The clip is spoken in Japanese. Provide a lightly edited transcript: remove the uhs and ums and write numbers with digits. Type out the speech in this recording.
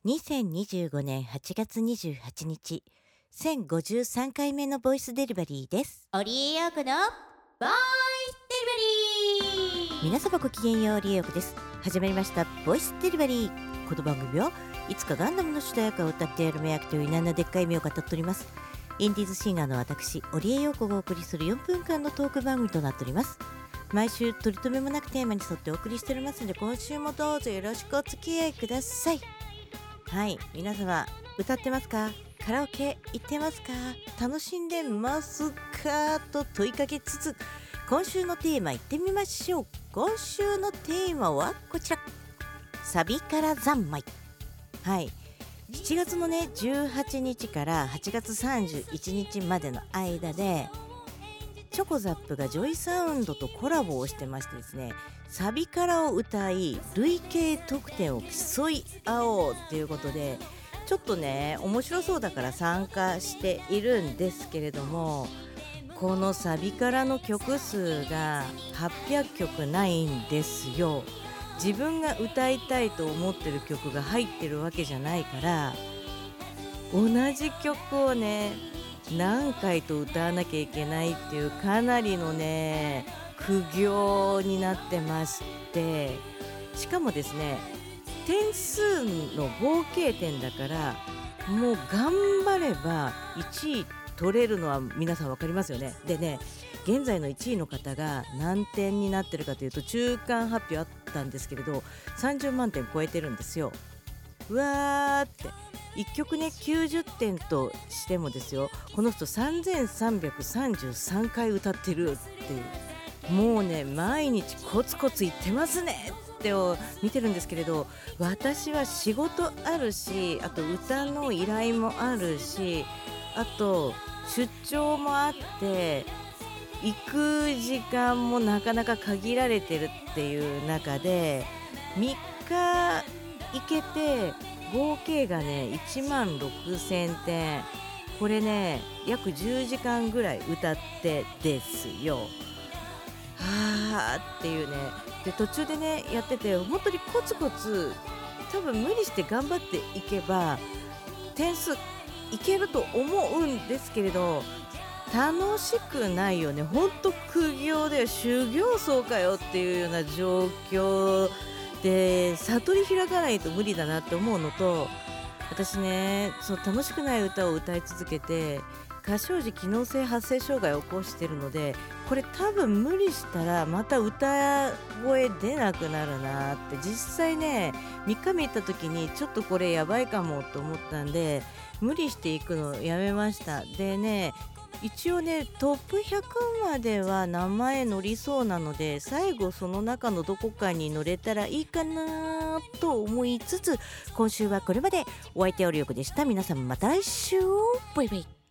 2025年8月28日1053回目のボイスデリバリーです。 織江陽子のボイスデリバリー。 皆様ごきげんよう、織江陽子です。始まりましたボイスデリバリー。この番組はいつかガンダムの主題歌を歌ってやる目役という何なでっかい目を語っております。インディーズシンガーの私織江陽子がお送りする4分間のトーク番組となっております。毎週取り留めもなくテーマに沿ってお送りしておりますので、今週もどうぞよろしくお付き合いください。はい、皆様歌ってますか？カラオケ行ってますか？楽しんでますか？と問いかけつつ、今週のテーマ行ってみましょう。今週のテーマはこちら、サビから三昧。はい、7月のね18日から8月31日までの間でチョコザップがジョイサウンドとコラボをしてましてですね、サビからを歌い累計得点を競い合おうということで、ちょっとね面白そうだから参加しているんですけれども、このサビからの曲数が800曲ないんですよ。自分が歌いたいと思ってる曲が入ってるわけじゃないから、同じ曲をね何回と歌わなきゃいけないっていうかなりのね苦行になってまして、しかもですね点数の合計点だから、もう頑張れば1位取れるのは皆さん分かりますよね。でね、現在の1位の方が何点になってるかというと、中間発表あったんですけれど30万点超えてるんですよ。うわーって1曲ね90点としてもですよ、この人3333回歌ってるっていう、もうね毎日コツコツ言ってますねってを見てるんですけれど、私は仕事あるし、あと歌の依頼もあるし、あと出張もあって行く時間もなかなか限られてるっていう中で、3日行けて合計がね1万6000点、これね約10時間ぐらい歌ってですよ。はーっていうね。で途中でねやってて、本当にコツコツ多分無理して頑張っていけば点数いけると思うんですけれど、楽しくないよね。ほんと苦行で修行僧かよっていうような状況で、悟り開かないと無理だなって思うのと、私ねそう楽しくない歌を歌い続けて歌唱時機能性発声障害を起こしてるので、これ多分無理したらまた歌声出なくなるなって、実際ね3日目行った時にちょっとこれやばいかもと思ったんで無理していくのやめました。でね、一応ねトップ100までは名前載りそうなので、最後その中のどこかに乗れたらいいかなと思いつつ、今週はこれまで。お相手は織江陽子でした。皆さんまた来週、バイバイ。